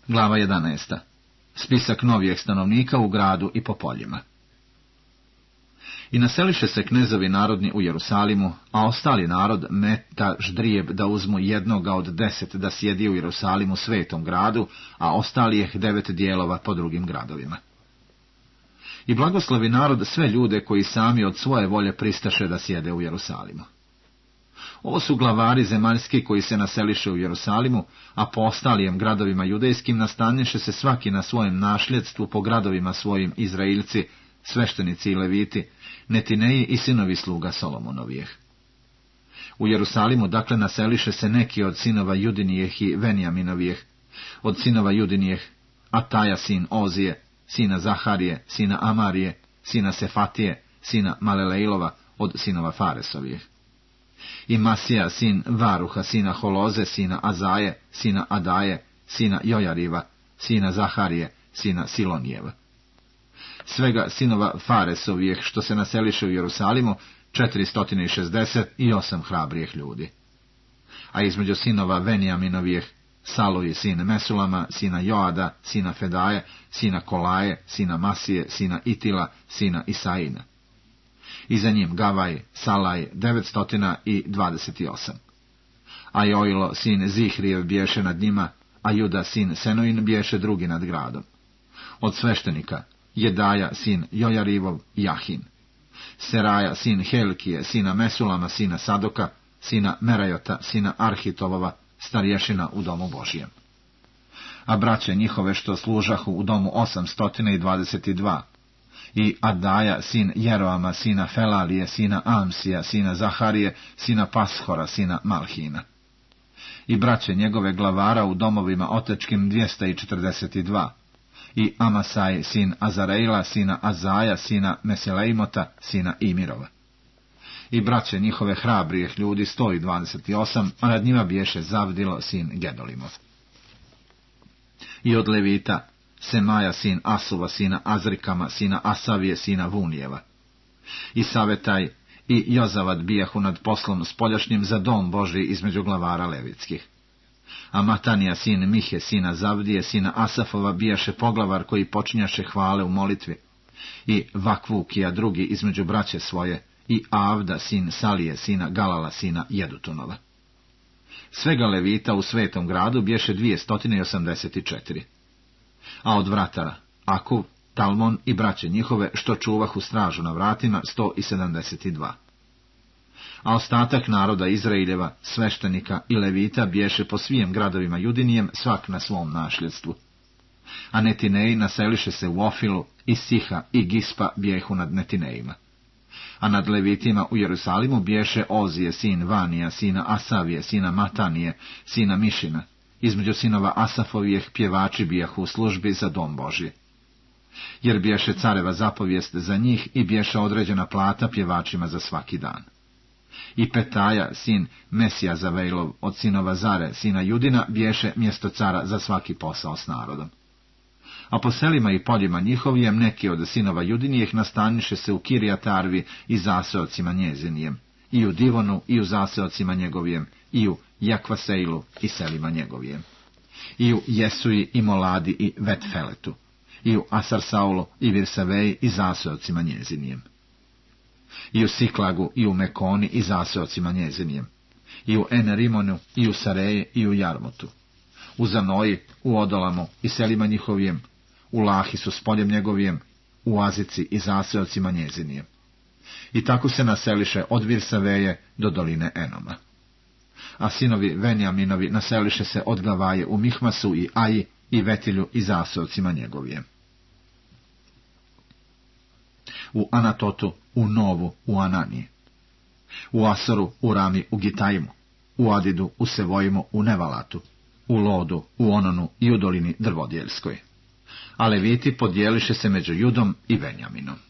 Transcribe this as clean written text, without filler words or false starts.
Glava 11. Spisak novijih stanovnika u gradu i po poljima. I naseliše se knezovi narodni u Jerusalimu, a ostali narod meta ždrijeb da uzmu jednoga od 10 da sjedi u Jerusalimu svetom gradu, a ostalih 9 dijelova po drugim gradovima. I blagoslovi narod sve ljude koji sami od svoje volje pristaše da sjede u Jerusalimu. Ovo su glavari zemaljski koji se naseliše u Jerusalimu, a po ostalijem gradovima judejskim nastaniše se svaki na svojem našljedstvu po gradovima svojim Izrailci, sveštenici i leviti, Netineji i sinovi sluga Solomonovijeh. U Jerusalimu dakle naseliše se neki od sinova Judinijeh i Venjaminovijeh, od sinova Judinijeh, Ataja sin Ozije, sina Zaharije, sina Amarije, sina Sefatije, sina Malelejlova, od sinova Faresovijeh. I Masija sin Varuha, sina Holoze, sina Azaje, sina Adaje, sina Jojariva, sina Zaharije, sina Silonijeva. Svega sinova Faresovijeh što se naseliše u Jerusalimu 468 hrabrih ljudi. A između sinova Venjaminovijeh Saluji sin Mesulama, sina Joada, sina Fedaje, sina Kolaje, sina Masije, sina Itila, sina Isaina. I za njim Gavaj, Salaj, 928. A Jojilo sin Zihrijev biješe nad njima, a Juda sin Senoin biješe drugi nad gradom. Od sveštenika Jedaja sin Jojarivov, Jahin. Seraja sin Helkije, sina Mesulama, sina Sadoka, sina Merajota, sina Arhitovova, starješina u domu Božijem. A braće njihove što služahu u domu 822. I Adaja sin Jeroama, sina Felalije, sina Amsija, sina Zaharije, sina Pashora, sina Malhina. I braće njegove glavara u domovima otečkim 242. I Amasaj sin Azarejla, sina Azaja, sina Meselejmota, sina Imirova. I braće njihove hrabrijeh ljudi 128, a nad njima biješe Zavdilo sin Gedolimov. I od Levita Semaja sin Asuva, sina Azrikama, sina Asavije, sina Vunijeva. I Savetaj i Jozavad bijahu nad poslom spoljašnjim za dom Božji između glavara levitskih. A Matanija sin Mihe, sina Zavdije, sina Asafova bijaše poglavar koji počinjaše hvale u molitvi. I Vakvukija drugi između braće svoje, i Avda sin Salije, sina Galala, sina Jedutunova. Svega levita u svetom gradu biješe 284. A od vratara Akuv, Talmon i braće njihove što čuvahu stražu na vratima 172. A ostatak naroda Izraeljeva, sveštenika i levita biješe po svim gradovima Judinijem svak na svom našljedstvu. A Netineji naseliše se u Ofilu, i Siha i Gispa bijehu nad Netinejima. A nad levitima u Jerusalimu biješe Ozije sin Vanija, sina Asavije, sina Matanije, sina Mišina. Između sinova Asafovijeh pjevači bijahu u službi za dom Božji. Jer biješe careva zapovijest za njih i biješe određena plata pjevačima za svaki dan. I Petaja, sin Mesija Zavejlov, od sinova Zare, sina Judina, biješe mjesto cara za svaki posao s narodom. A po selima i poljima njihovijem neki od sinova Judinijeh nastaniše se u Kirjatarvi i zaseocima njezinijem, i u Divonu i u zaseocima njegovijem, i u Jakvasejlu i selima njegovijem, i u Jesuji i Moladi i Vetfeletu, i u Asarsaulu i Virsaveji i zaseocima njezinijem, i u Siklagu i u Mekoni i zaseocima njezinijem, i u Enerimonu i u Sareji i u Jarmutu, u Zanoji, u Odolamu i selima njihovijem, u Lahisu s poljem njegovijem, u Azici i zaseocima njezinijem. I tako se naseliše od Virsaveje do doline Enoma. A sinovi Venjaminovi naseliše se od Gavaje u Mihmasu i Aji i Vetilju i zaseocima njegovijem. U Anatotu, u Novu, u Ananiji, u Asoru, u Rami, u Gitajmu, u Adidu, u Sevojimu, u Nevalatu, u Lodu, u Ononu i u dolini Drvodjeljskoj. A leviti podijeliše se među Judom i Venjaminom.